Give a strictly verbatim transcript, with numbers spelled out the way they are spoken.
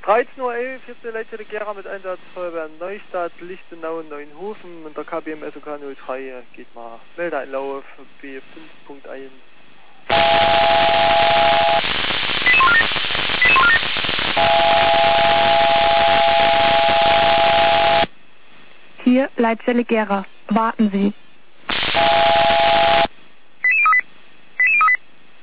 dreizehn Uhr elf, vierte Leitstelle Gera mit Einsatz Feuerwehr Neustadt, Lichtenau, Neuenhofen und der K B M S O K null drei geht mal Meldeeinlauf B fünf Punkt eins. Hier Leitstelle Gera. Warten Sie.